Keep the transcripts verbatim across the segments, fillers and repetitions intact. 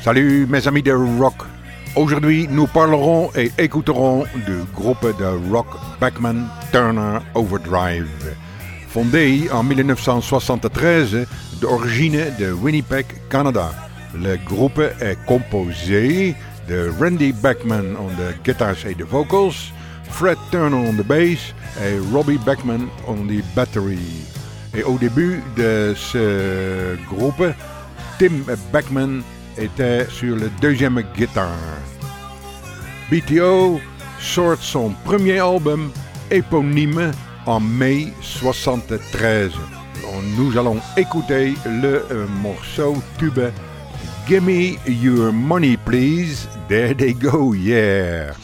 Salut mes amis de rock. Aujourd'hui, nous parlerons et écouterons du groupe de rock Bachman Turner Overdrive. Fondé en dix-neuf cent soixante-treize, d'origine de Winnipeg, Canada. Le groupe est composé de Randy Bachman on the guitars et the vocals, Fred Turner on the bass et Robbie Bachman on the battery. Et au début de ce groupe, Tim Bachman était sur le deuxième guitare. B T O sort son premier album éponyme en mai soixante-treize. Nous allons écouter le euh, morceau tube Gimme Your Money Please. There they go, yeah.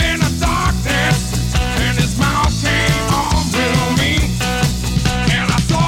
And I saw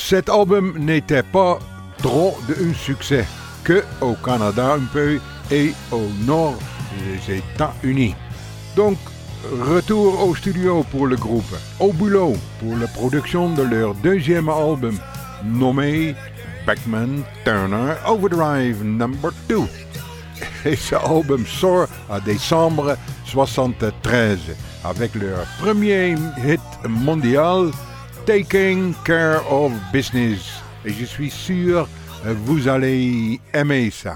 Cet album n'était pas trop un succès, que au Canada un peu et au nord des États-Unis. Donc, retour au studio pour le groupe, au boulot pour la production de leur deuxième album, nommé Beckman Turner Overdrive number two. Et ce album sort en décembre soixante-treize avec leur premier hit mondial, Taking Care of Business. Et je suis sûr que vous allez aimer ça.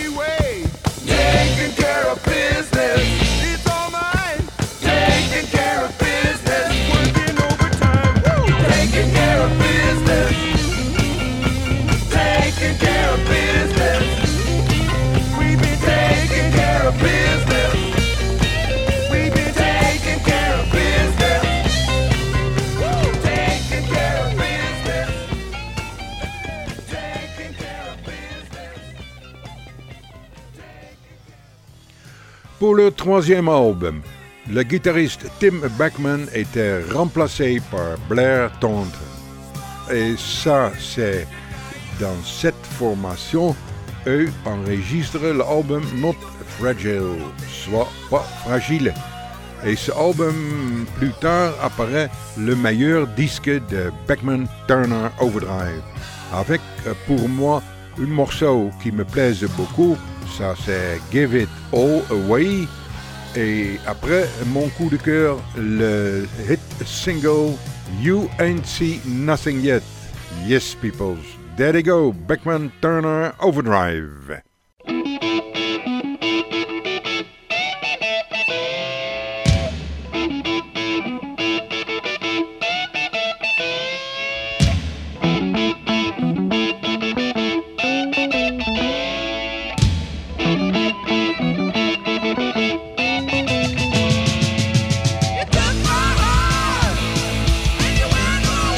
Taking care Pour le troisième album, le guitariste Tim Bachman était remplacé par Blair Thornton. Et ça, c'est dans cette formation, eux enregistrent l'album Not Fragile, soit pas fragile. Et ce album, plus tard, apparaît le meilleur disque de Bachman Turner Overdrive. Avec, pour moi, un morceau qui me plaise beaucoup, ça c'est Give It All Away. Et après, mon coup de cœur, le hit single You Ain't See Nothing Yet. Yes, peoples. There they go, Bachman Turner Overdrive.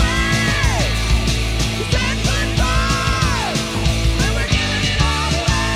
Away.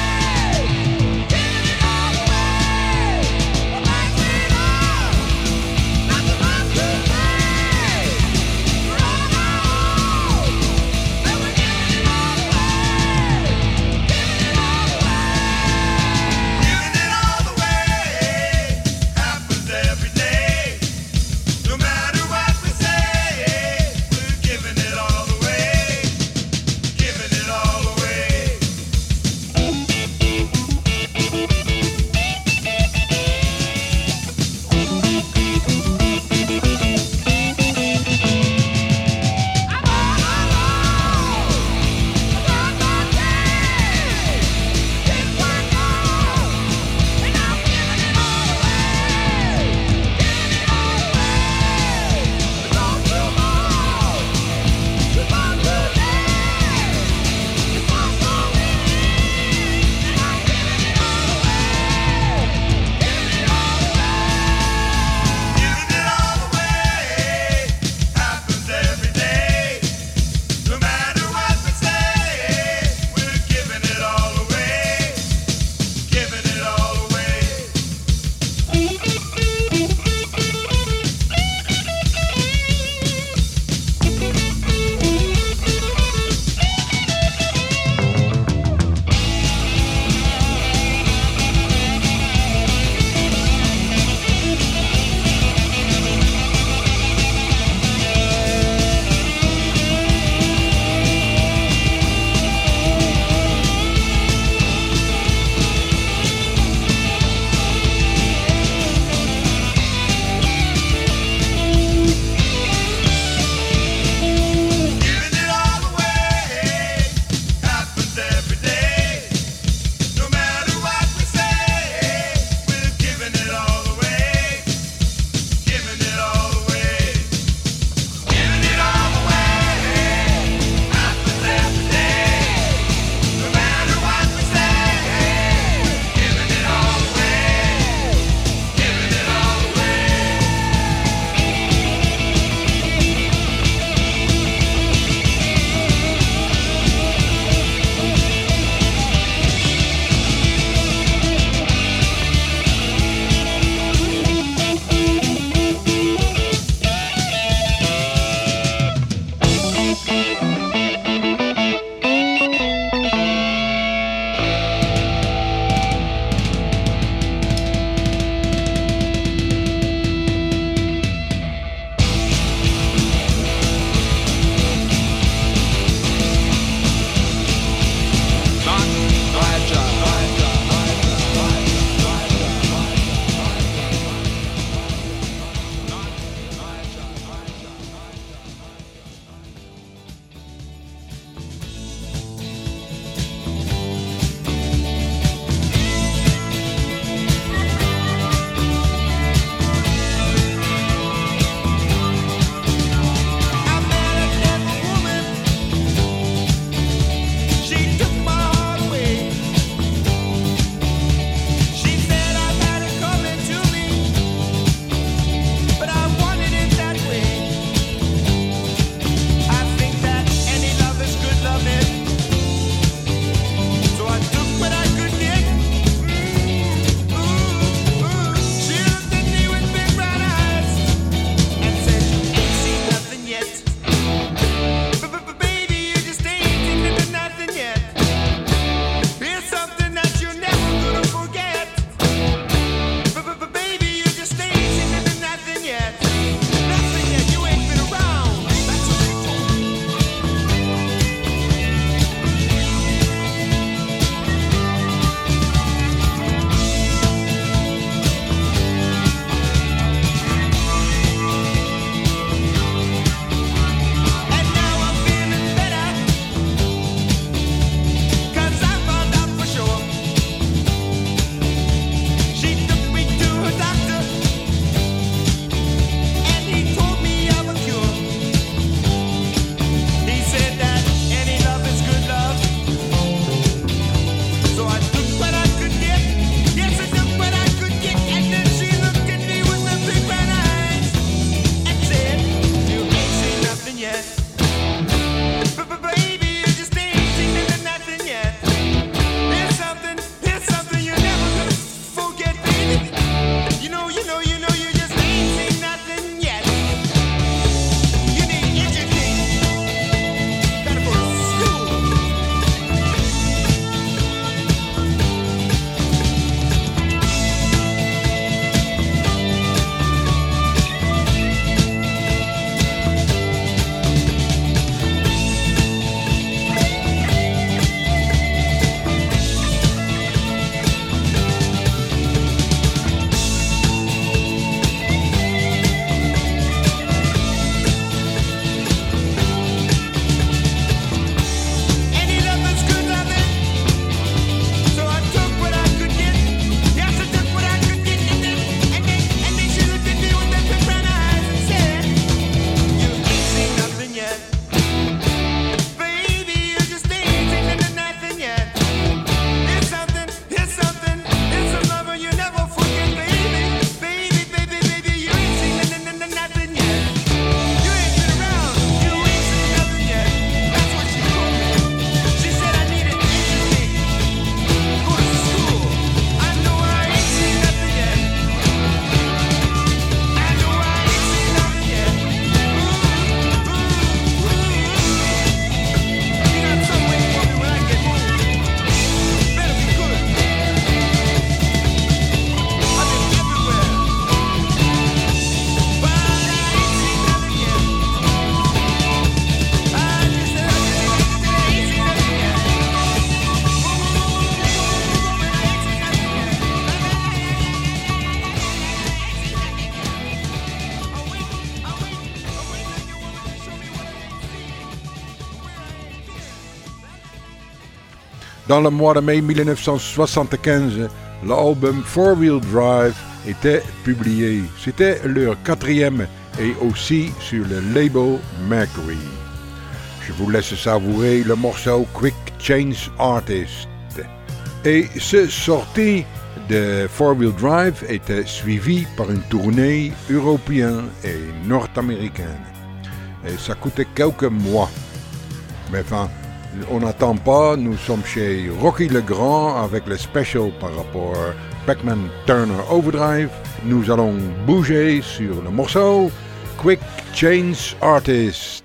Dans le mois de mai mille neuf cent soixante-quinze, l'album Four Wheel Drive était publié. C'était leur quatrième et aussi sur le label Mercury. Je vous laisse savourer le morceau Quick Change Artist. Et ce sortie de Four Wheel Drive était suivi par une tournée européenne et nord-américaine. Et ça coûtait quelques mois. Mais enfin, on n'attend pas, nous sommes chez Rocky Legrand avec le special par rapport à Beckman Turner Overdrive. Nous allons bouger sur le morceau Quick Change Artist.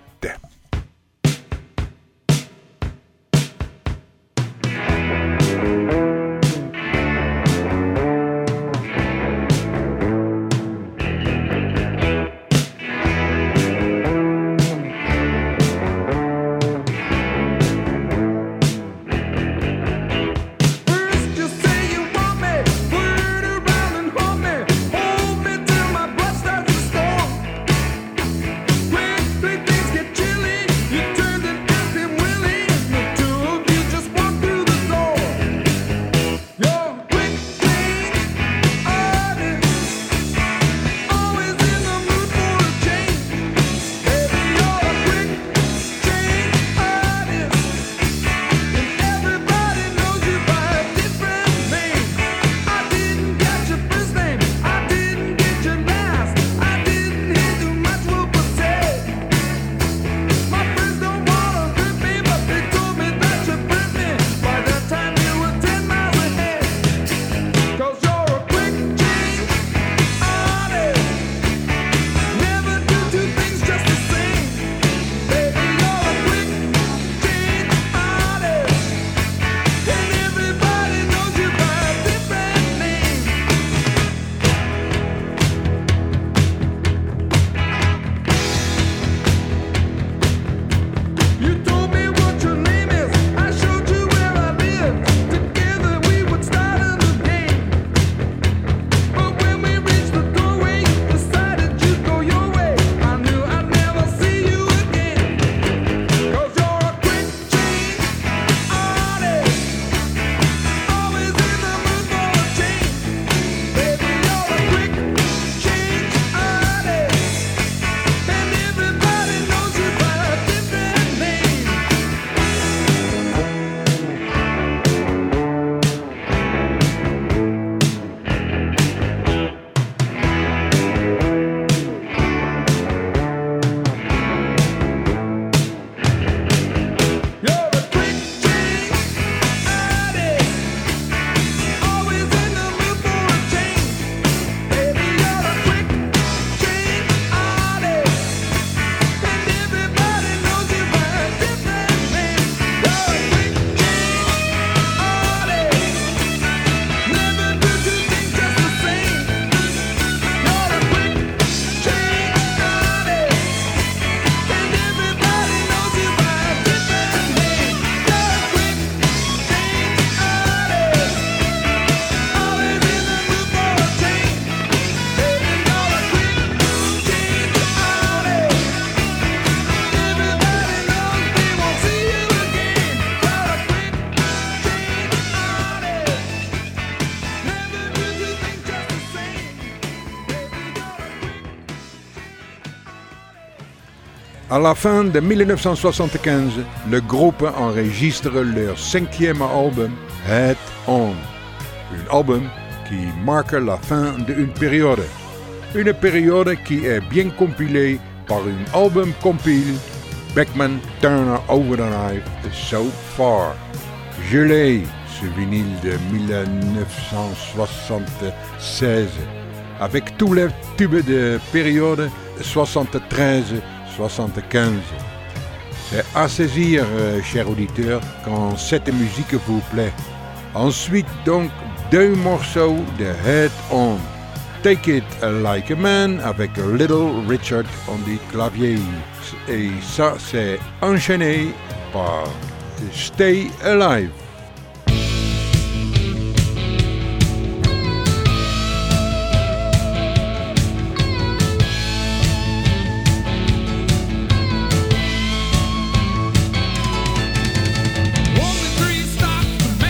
À la fin de mille neuf cent soixante-quinze, le groupe enregistre leur cinquième album, Head On. Un album qui marque la fin d'une période. Une période qui est bien compilée par un album compile Beckman Turner Overdrive So Far. Je l'ai, ce vinyle de mille neuf cent soixante-seize, avec tous les tubes de période soixante-treize soixante-quinze. C'est à saisir, euh, chers auditeurs, quand cette musique vous plaît. Ensuite, donc, deux morceaux de Head On. Take It Like a Man avec Little Richard on the clavier. Et ça, c'est enchaîné par Stay Alive. Only three stops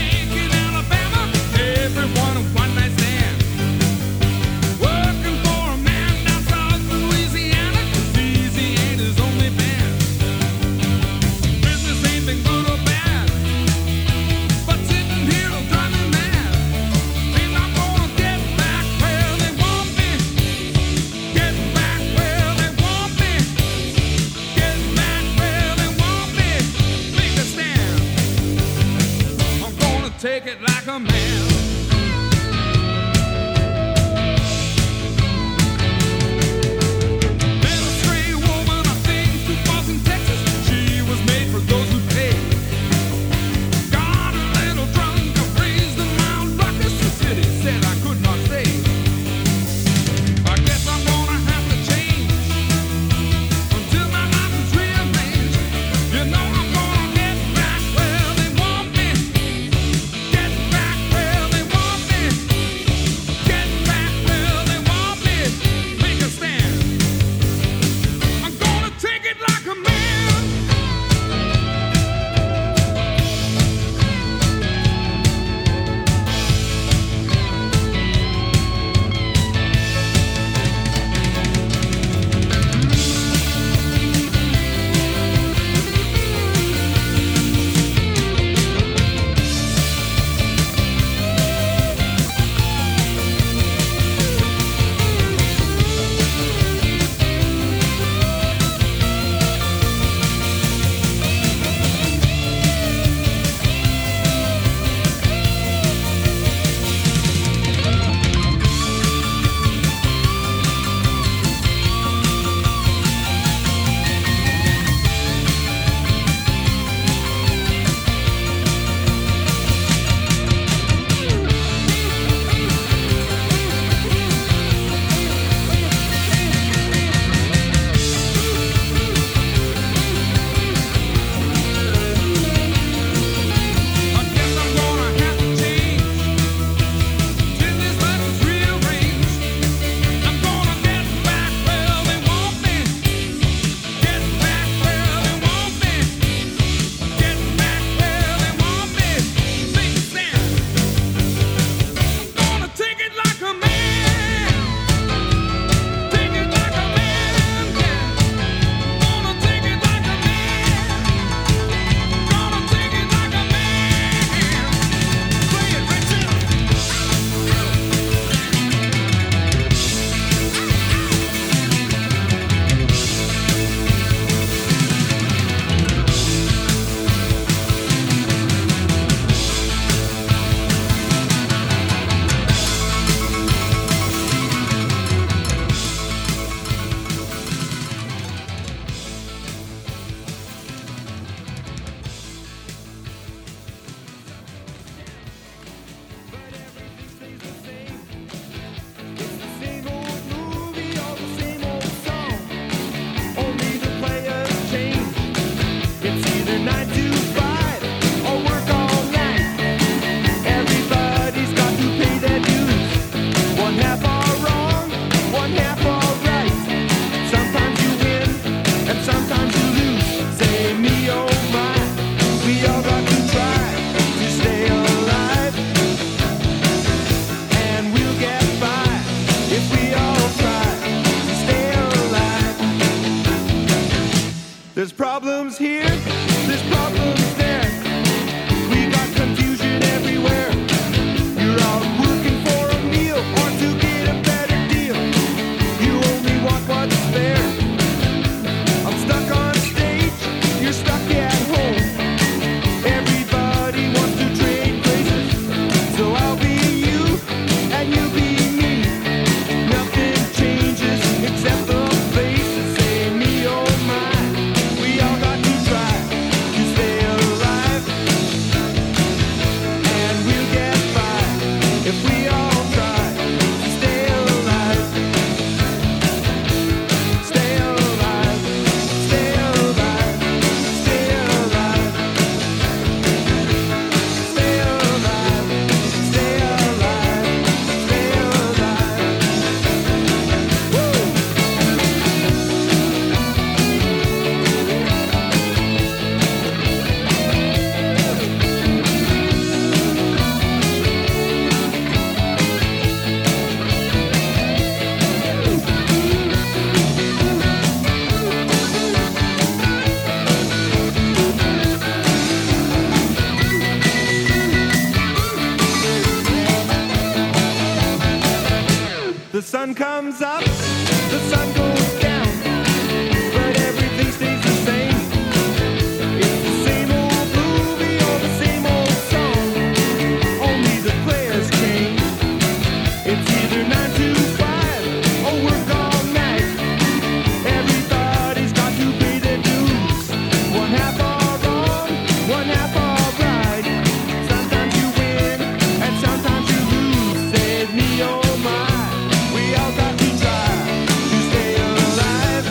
The sun comes up, the sun goes down, but everything stays the same. It's the same old movie or the same old song, only the players change. It's either nine to five or work all night. Everybody's got to pay their dues. One half are wrong, one half are right. Sometimes you win and sometimes you lose. Said me, oh my. We all got to try to stay alive,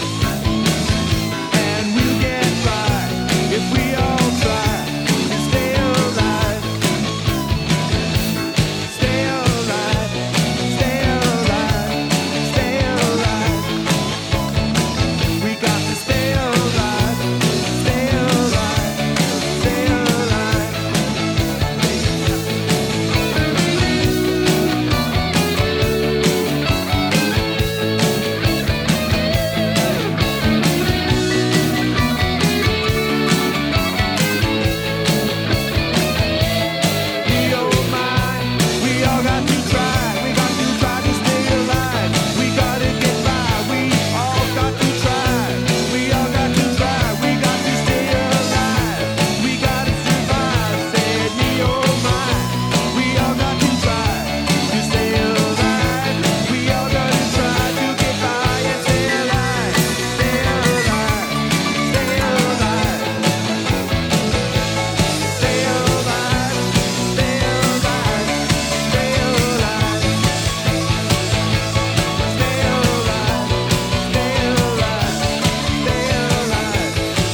and we'll get by if we all try to stay alive. Stay alive, stay alive, stay alive. We got to stay alive, stay alive, stay alive. We oh my, we all got to try, we got to try to stay alive. We gotta get by, we all got to try, we all got to try, we got to stay alive. We gotta survive, said me oh my. We all got to try to stay alive. We all gotta try to get by and stay alive. Stay alive, stay alive. Stay alive, stay alive, stay alive. Stay alive, stay alive, stay alive.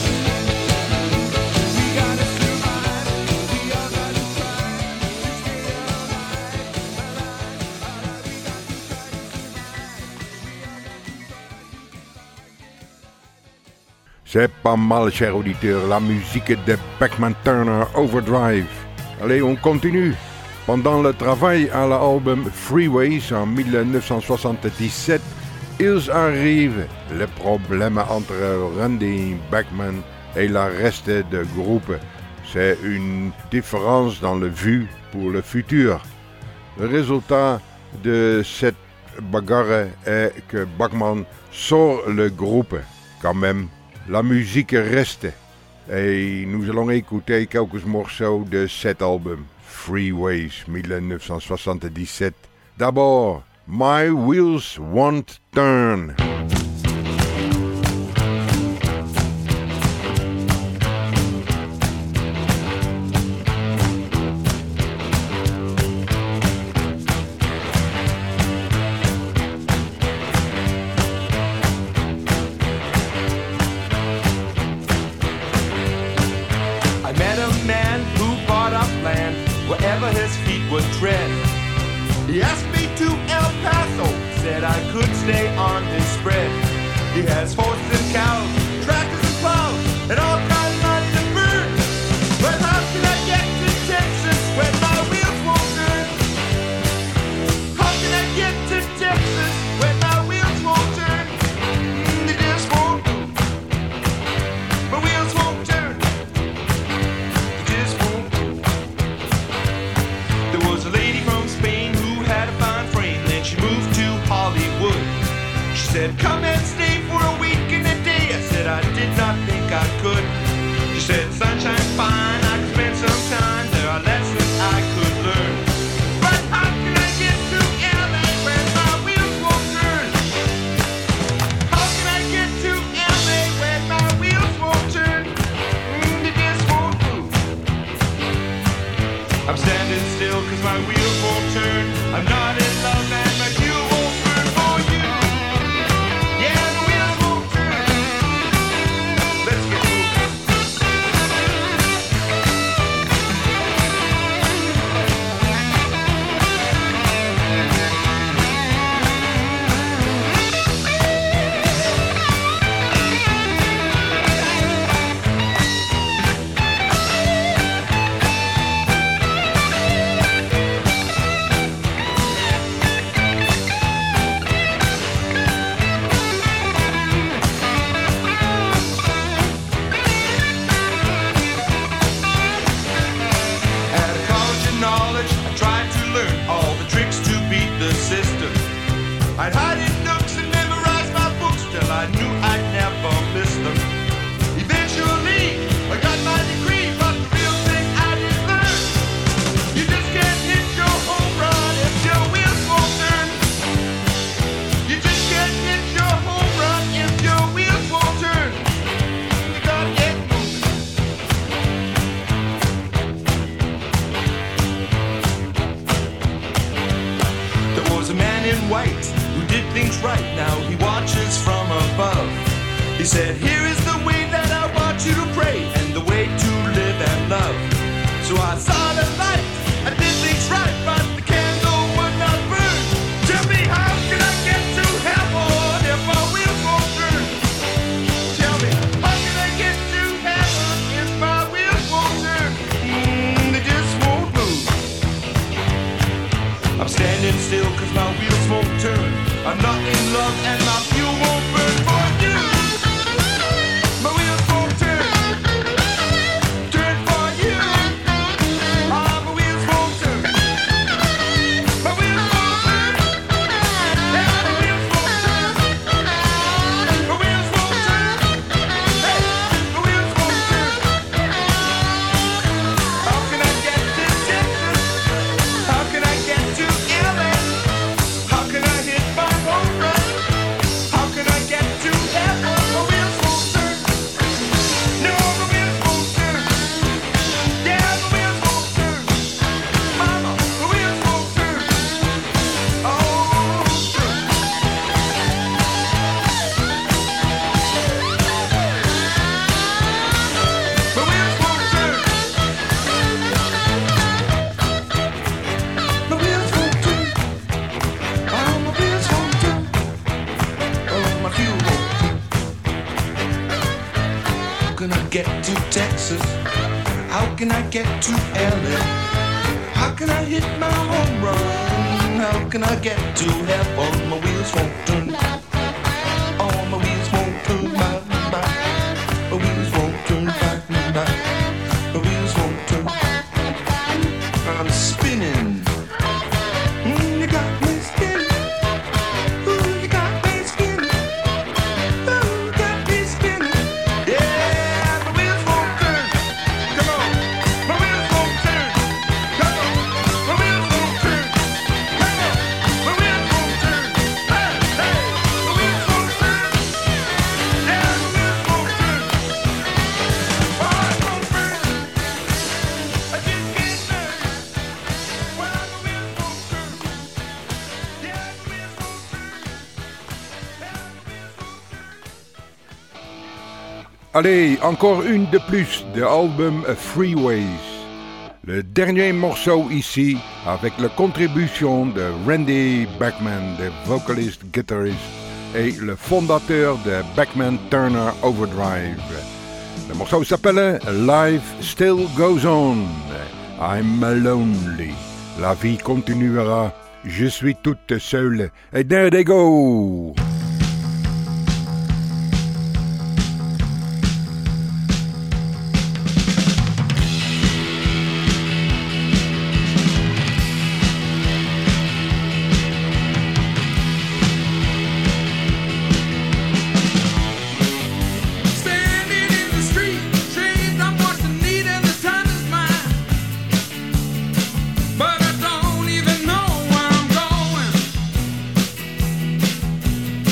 We gotta survive, we all gotta try to stay alive. Alive, we got to try to C'est pas mal, cher auditeur, la musique de Beckman Turner Overdrive. Allez, on continue. Pendant le travail à l'album Freeways en dix-neuf cent soixante-dix-sept, ils arrivent le problème entre Randy Beckman et le reste du groupe. C'est une différence dans le vue pour le futur. Le résultat de cette bagarre est que Beckman sort le groupe. Quand même, la musique reste. Et nous allons écouter quelques morceaux de cet album, Freeways, dix-neuf cent soixante-dix-sept. D'abord, My Wheels Won't Turn. I met a man who bought up land wherever his feet would tread. He asked me to El Paso, said I could stay on his spread. He has horses and cows, tractors and plows, and all kinds of money to burn. But how can I get to Texas when my wheels won't turn? How can I get to Texas when my wheels won't turn? Mm, they just won't do. My wheels won't turn. They just won't do. There was a lady from Spain who had a fine frame, then she moved to Hollywood. She said, come and stay for a week and a day. I said I did not think I could. She said, sunshine's fine, I could spend some time. There are lessons I could learn. But how can I get to L A when my wheels won't turn? How can I get to L A when my wheels won't turn? Mm, they just won't move. I'm standing still cause my wheels won't turn. I'm not in love and my fuel won't burn for you. I'd hide in nooks and memorize my books till I knew I'd never miss them. Eventually, I got my degree, but the real thing I didn't learn. You just can't hit your home run if your wheels won't turn. You just can't hit your home run if your wheels won't turn. You gotta get moving. There was a man in white who did things right. Now he watches from above. He said, here is the way that I want you to pray, and the way to live and love. So I saw the light, I did things right, but the candle would not burn. Tell me, how can I get to heaven if my wheels won't turn? Tell me, how can I get to heaven if my wheels won't turn? Mm, they just won't move. I'm standing still cause my wheels won't turn. I'm not in love and my fuel won't burn for you. My wheels won't turn. Turn for you. Ah, my wheels won't turn. My wheels won't turn. Yeah, my wheels won't turn. My wheels won't turn. Hey, my wheels won't turn. How can I get to Texas? How can I get to L A? How can I hit my home run? How can I get to heaven? My wheels won't turn. No, my wheels won't turn. Yeah, my wheels won't turn. Mama, my wheels won't turn. Oh, turn. My wheels won't turn. My wheels won't turn. Oh, my wheels won't turn. Oh, my fuel won't turn. How can I get to Texas? How can I get to L A? How can I hit my home run? How can I get to heaven? My wheels won't turn. Oh, my wheels won't turn. My, my, my wheels won't turn. My, my, my wheels won't turn. I'm spinning. Mm, you got me spinning. Ooh, you got me spinning. Ooh, you got me spinning. Yeah, my wheels won't turn. Come on, my wheels won't turn. Come on, my wheels won't turn. Come on, my wheels won't turn. Hey, hey, my wheels won't turn. Yeah, my wheels won't turn. Oh, it won't burn. I just can't learn. Well, my wheels won't turn. Yeah, my wheels won't turn. Yeah, my wheels won't turn. Allez, encore une de plus de l'album Freeways. Le dernier morceau ici avec la contribution de Randy Bachman, le vocaliste, guitariste et le fondateur de Bachman Turner Overdrive. Le morceau s'appelle Life Still Goes On. I'm lonely. La vie continuera. Je suis toute seule. Et there they go. Standing in the street, dreams I'm what's the need and the time is mine. But I don't even know where I'm going.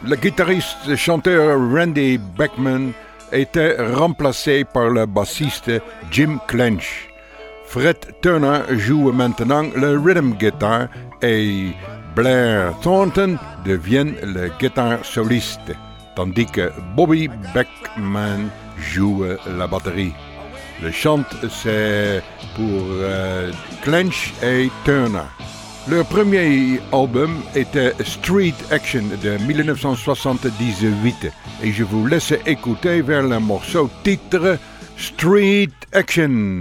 Le guitariste chanteur Randy Bachman était remplacé par le bassiste Jim Clench. Fred Turner joue maintenant le rhythm guitar et Blair Thornton devient le guitare soliste, tandis que Bobby Bachman joue la batterie. Le chant, c'est pour euh, Clench et Turner. Leur premier album était Street Action de dix-neuf cent soixante-dix-huit et je vous laisse écouter vers le morceau titre Street Action.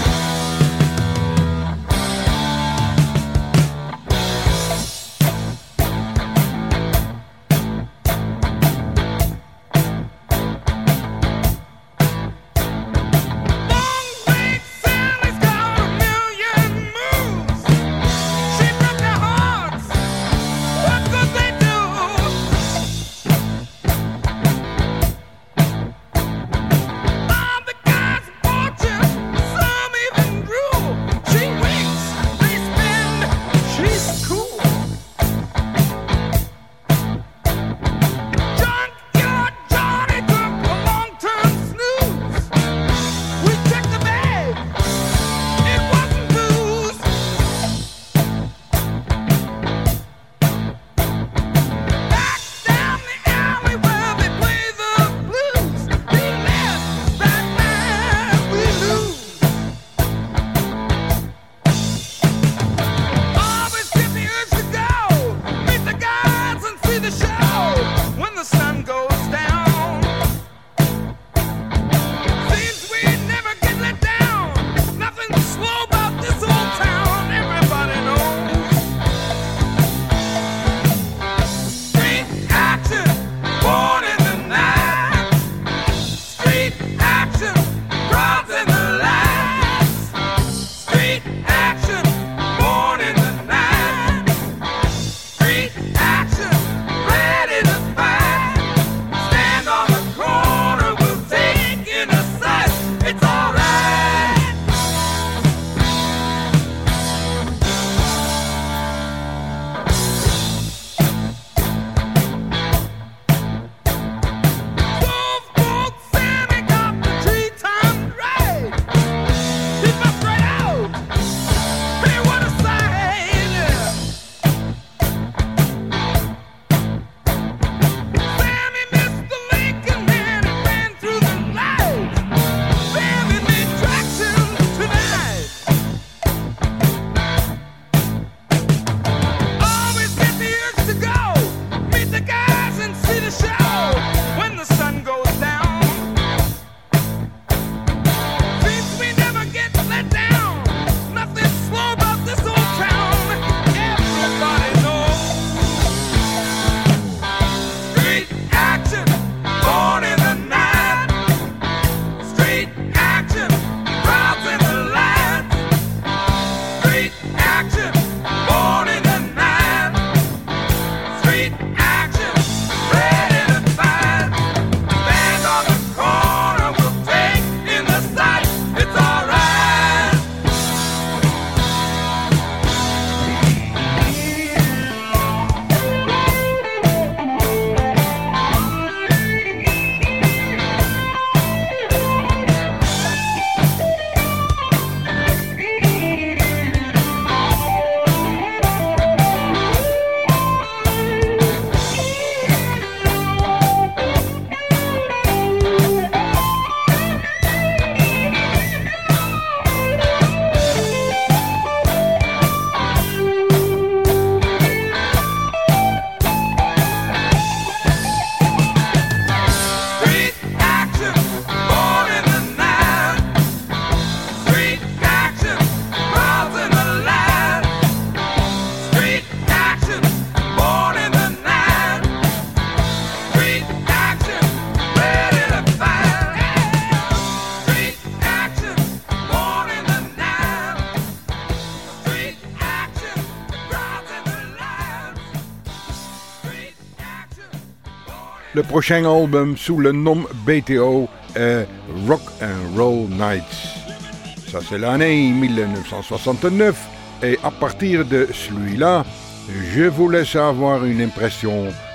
Le prochain album sous le nom B T O est Rock and Roll Nights. Ça c'est l'année dix-neuf cent soixante-neuf et à partir de celui-là, je vous laisse avoir une impression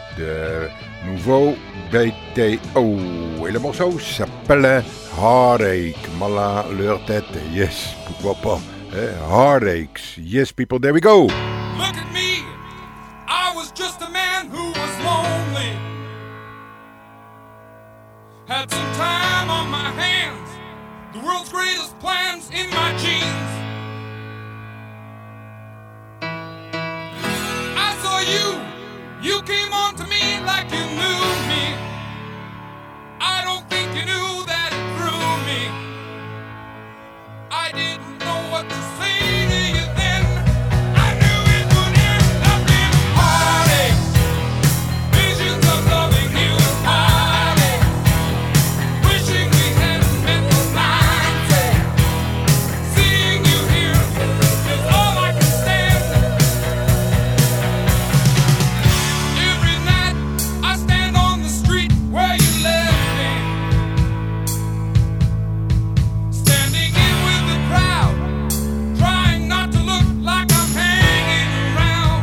de nouveau B T O. Et le morceau s'appelle Heartache. Mala leur tête, yes, pourquoi pas. Eh, Heartaches, yes people, there we go. Look at me, I was just a man who was lonely. Had some time on my hands, the world's greatest plans in my jeans. I saw you, you came on to me like you knew me. I don't think you knew that it threw me. I didn't know what to say to you then. I knew it would end up in heartache. Visions of loving you in heartache. Wishing we hadn't met the mindset. Seeing you here is all I can stand. Every night I stand on the street where you left me. Standing in with the crowd, trying not to look like I'm hanging around.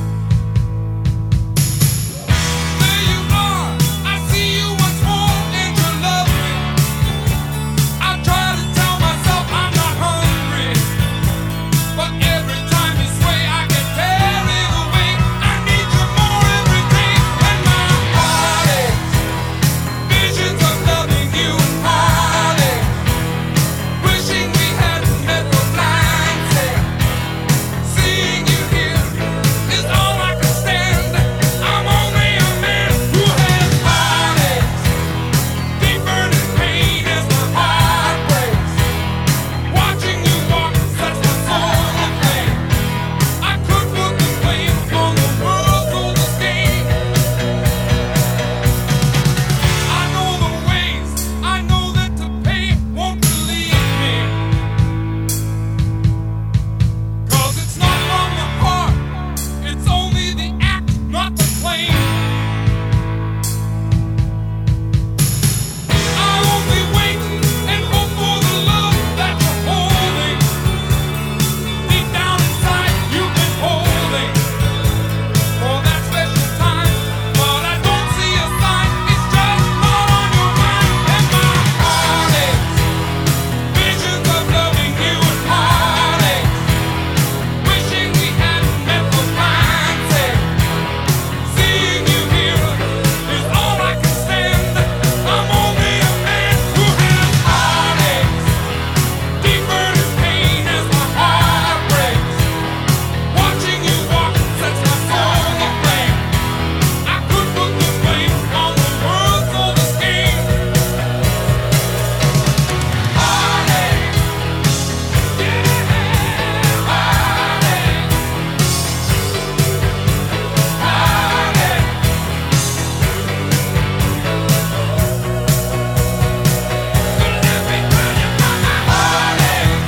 There you are, I see you once more and you love me. I try to tell myself I'm not hungry, but every time you sway I get carried away. I need you more every day and my heart aches. Visions of loving you in heartache. Wishing we hadn't met the mindset. Seeing you here is all I can stand. I'm only a man who has heartaches. Deep burning pain as my heart breaks. Watching you walk sets my soul aflame. I could put the blame on the world's oldest game. I know the ways, I know that to pay won't relieve me. Cause it's not from the heart, it's only the act, not the claim. I only wait and hope for the love that you're holding. Deep down inside you've been holding for that special time, but I don't see a sign. It's just not on your mind and my heart aches. Visions of loving you in heartache. Wishing we hadn't met the mindset. Seeing you here is all I can stand. I'm only a man who has heartaches. Deep burning pain as my heart breaks. Watching you walk sets my soul aflame. I could put the blame on the world's oldest game. Heartache, yeah, heartache, heartache. Let me tell you about my heartache,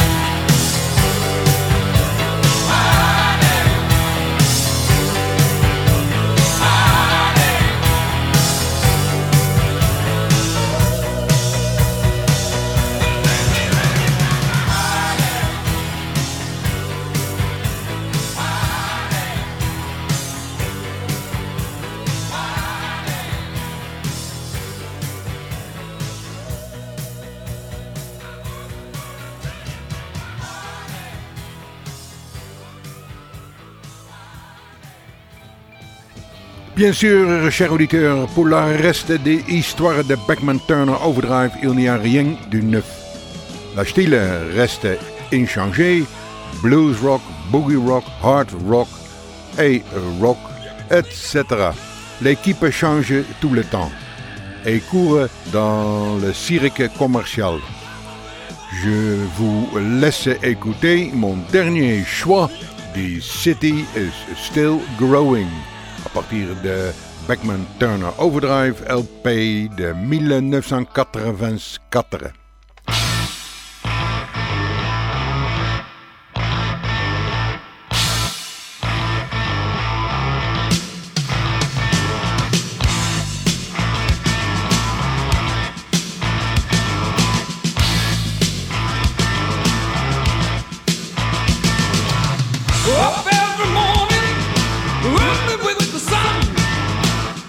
heartache, Bien sûr, chers auditeurs, pour le reste des histoires de Beckman Turner Overdrive, il n'y a rien de neuf. La style reste inchangée, blues rock, boogie rock, hard rock, et rock, et cetera. L'équipe change tout le temps et court dans le cirque commercial. Je vous laisse écouter mon dernier choix, The City is Still Growing, à partir de Beckman Turner Overdrive L P de dix-neuf cent quatre-vingt-quatre. Up every morning, early with the sun.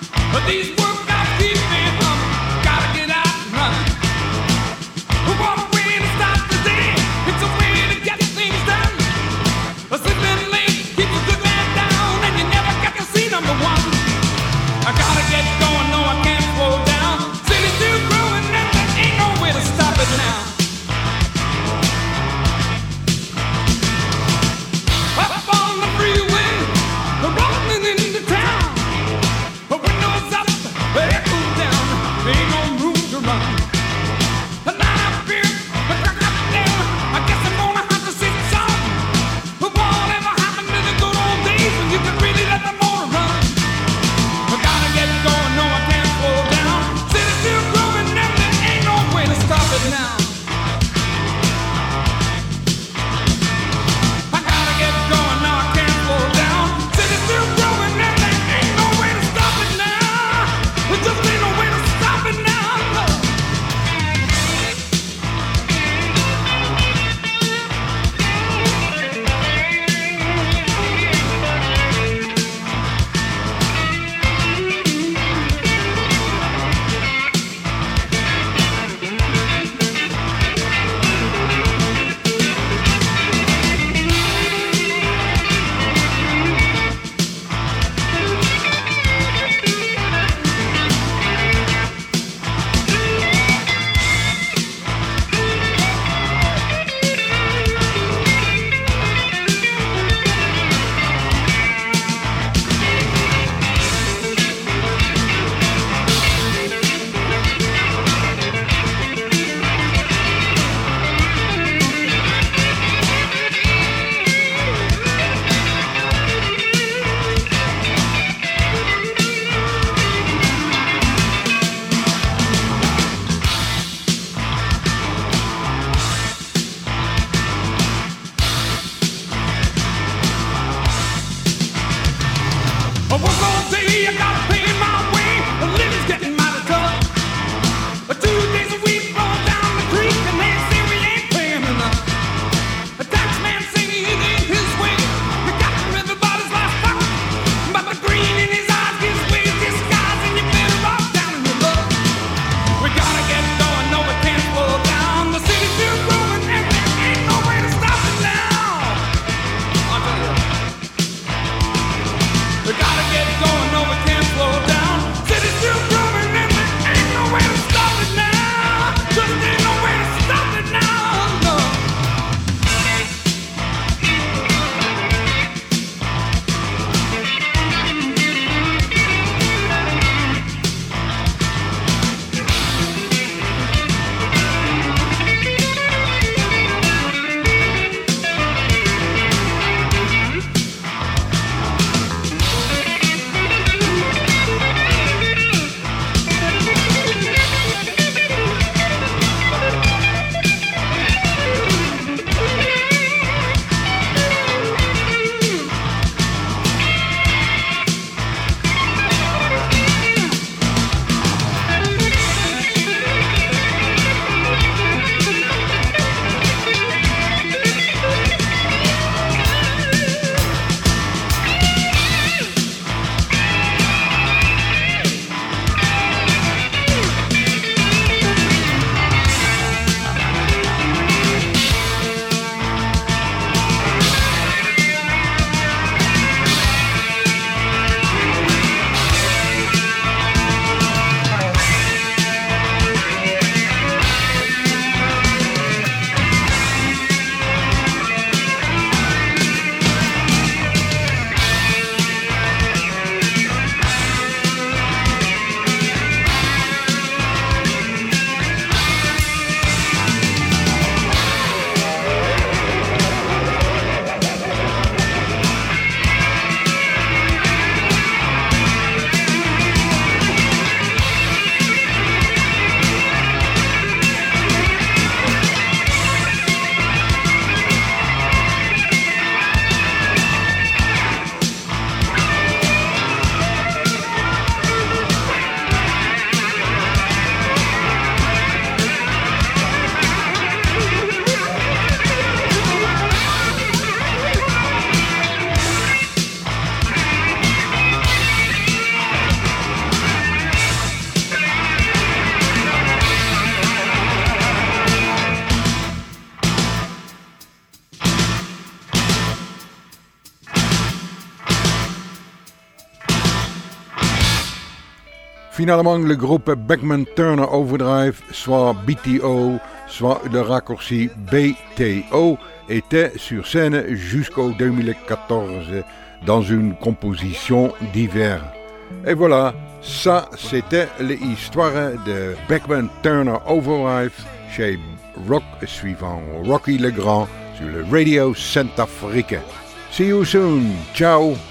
Finalement, le groupe Beckman Turner Overdrive, soit B T O, soit le raccourci B T O, était sur scène jusqu'au deux mille quatorze dans une composition d'hiver. Et voilà, ça c'était l'histoire de Beckman Turner Overdrive chez Rock suivant Rocky Legrand sur le Radio Centrafricain. See you soon, ciao!